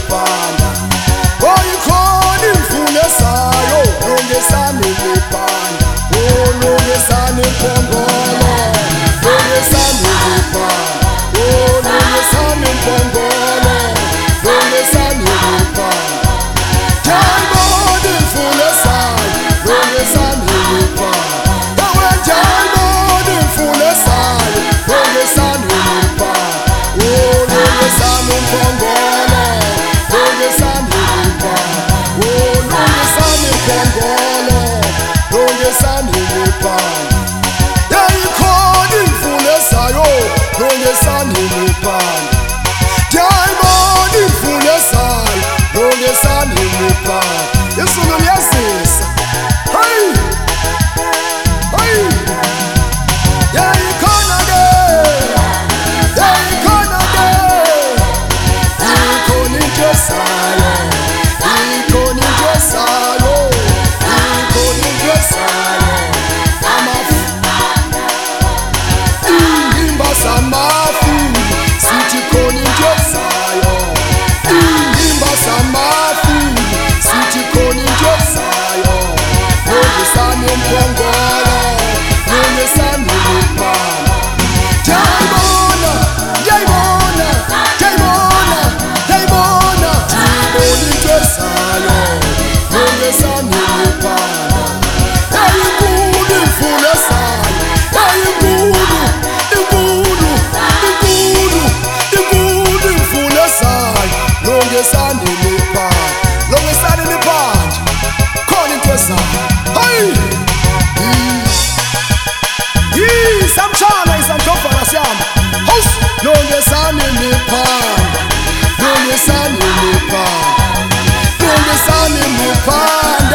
imipanda. Oyikhona imfundo esayo, lungisani imipanda. Oh, lungisani impongolo, lungisani imipanda. Oh, lungisani impongolo, lungisani imipanda. Jayibona imfundo esayo, lungisani imipanda. Jayibona imfundo esayo, lungisani imipanda. Oh, lungisani impongolo, lungisani imipanda. Oh, lungisani impongolo, lungisani imipanda. Yayikhona imfundo esayo, lungisani imipanda. Jayibona imfundo esayo, lungisani imipanda. Isulu liyazisa. Hey! Hey! Yayikhona ke, yayikhona ke. Ikhona into esayo, ikhona into esayo, ikhona into esayo. Ingimba zamafu, sithi khona into esayo. Ingimba zamafu, sithi khona into esayo. Lungisani impongolo, lungisani imipanda. Jayibona, jayibona, jayibona, jayibona. Jayibona into esayo, lungisani imipanda. Yayinkulu imfundo esayo, yayinkulu, inkulu, inkulu, inkulu imfundo esayo. Lungisani imipanda, lungisani imipanda. Khona into esayo. Hey! Samchala isantofana siyami. House, lungisani imipanda, lungisani imipanda, lungisani imipanda.